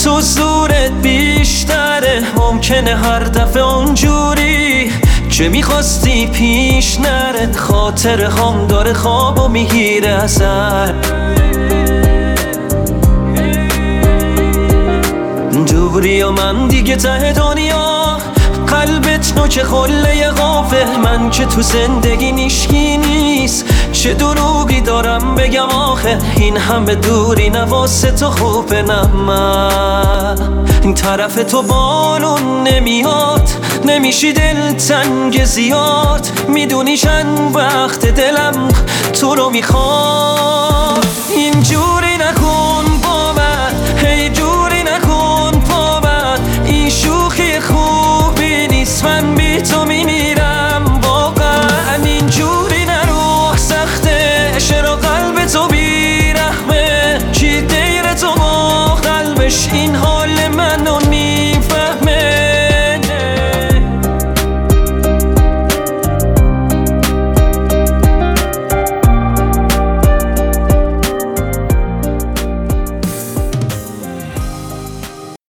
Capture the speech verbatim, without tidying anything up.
تو زورت بیشتره، ممکنه هر دفعه اونجوری که میخواستی پیش نره. خاطر هم داره خواب و میگیره ازت، دوری و من دیگه ته دنیا، قلبت نوک خله غافه. من که تو زندگی نیشکی نیست، چه دروغی دارم بگم آخه. این همه دوری نواسه تو خوبه، نه من این طرف تو بالون نمیاد، نمیشی دل تنگ زیاد. میدونی چند وقت دلم تو رو میخواد اینجور